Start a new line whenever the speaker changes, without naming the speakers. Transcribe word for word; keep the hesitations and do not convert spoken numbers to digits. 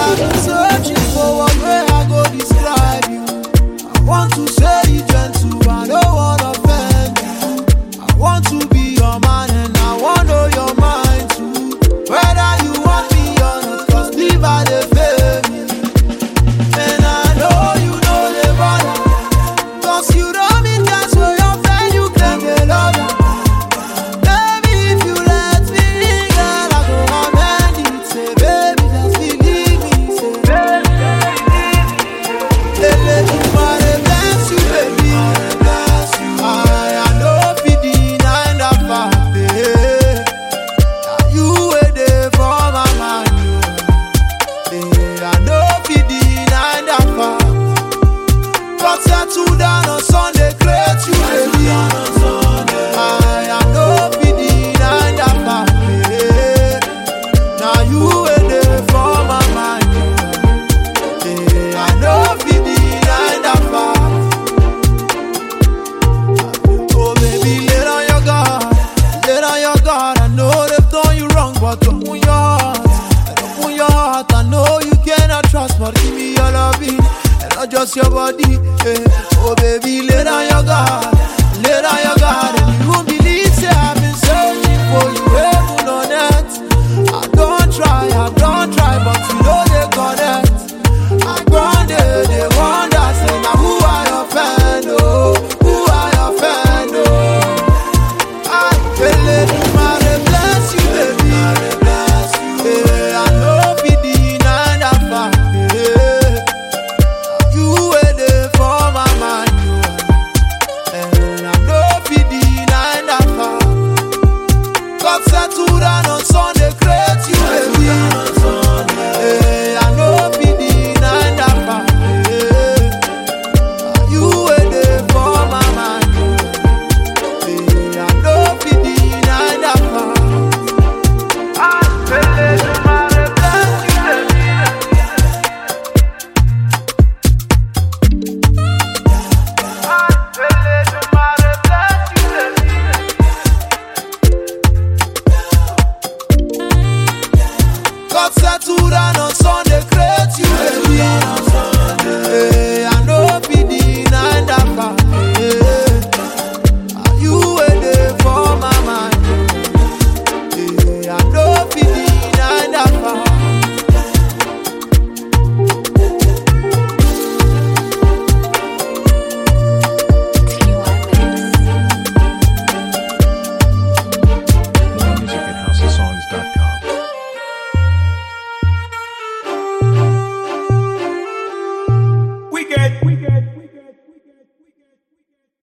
I've been searching for one way I go describe you. I want to say you gentle, I don't wanna offend you. I want to be your man and I wanna know your mind too. Whether you want me or not, cause leave I dey fail me. And I know you know the bother, cause you don't mean that's where your friend you claim they love you. Baby, if you let me, girl, I go amend it. Say, baby, just believe me. Say, baby, just believe me. Lele, you wanna bless you, baby. Bless you. I, I know if you deny that fact, eh. Now you were there for my mind, eh. I know if you deny that fact. God settle down on Sunday, create you, baby. I, I know if you deny that fact, eh. Now you were there for my mind, eh. I know if you deny that fact. Oh baby, lay on your guard, lay on your guard. I know they've done you wrong, but open your heart, open your heart. I know you cannot trust, but give me your loving and not just your body. Eh. Oh baby, lay on your guard, lay on your